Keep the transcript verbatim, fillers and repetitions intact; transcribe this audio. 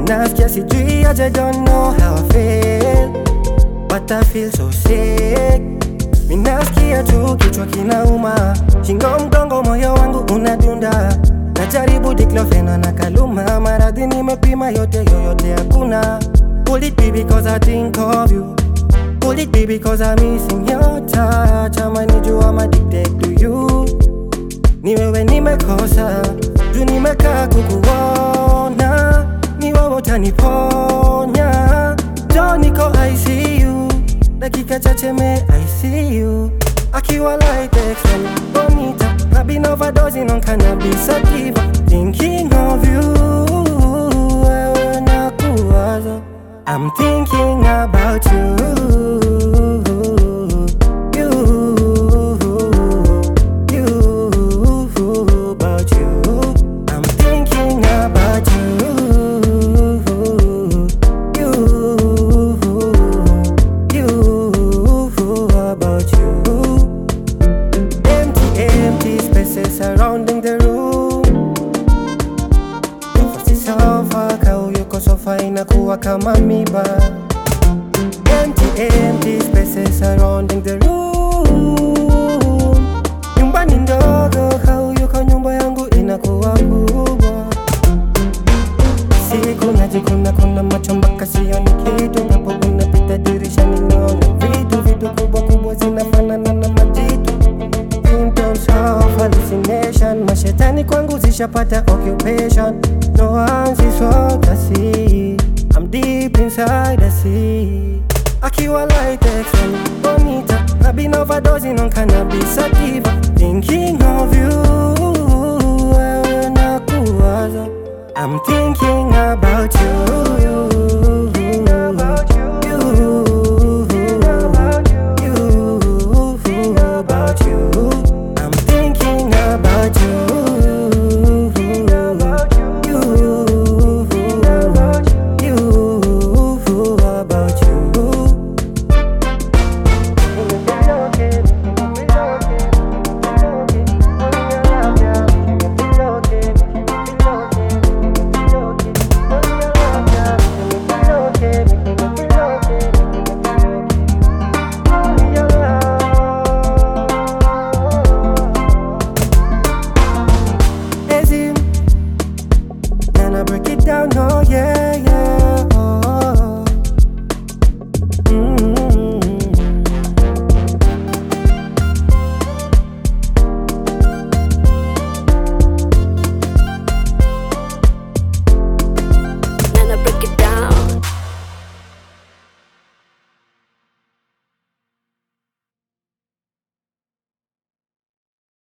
Nasikia sijui aje, don't know how I feel, but I feel so sick. Minasikia tu kichwa kinauma, shingo mgongo moyo wangu unadunda. Najaribu diclofenac na kaluma, maradhi nimepima yote yoyote hakuna. Will it be because I think of you? Will it be because I'm missing your touch? Ama nijua I'm addicted to you. Ni wewe nimekosa, juu nimekaa kukuona. Ni wewe utaniponya, jo niko I C U. Dakika chache me I see you. Akiwa latex and bonita, I've been overdosing on cannabis sativa. Thinking of you, wewe nakuwaza. I'm thinking about you, you, you, about you. I'm thinking about you, you, you, about you. Empty, empty spaces surrounding the room. Nafasi sofa, kau yuko sofa inakuwa kama miba. Empty, empty spaces surrounding the room. Nyumba ni ndogo, kau yuko nyumba yangu inakuwa kubwa. Siku najikuna kuna macho mpaka sioni kitu. Ngapo unapita dirishani naona vitu, vitu kubwa kubwa zinafanana na majitu. Symptoms of hallucination, mashetani kwangu zishapata occupation. No one sees what I see, I'm deep inside the sea. Akiwa latex and bonita, I've been overdosing on cannabis sativa. Thinking of you, wewe nakuwaza. I'm thinking about you, you, about you, you, about you. I'm thinking about you, about you, about you. Break it down, oh yeah, yeah.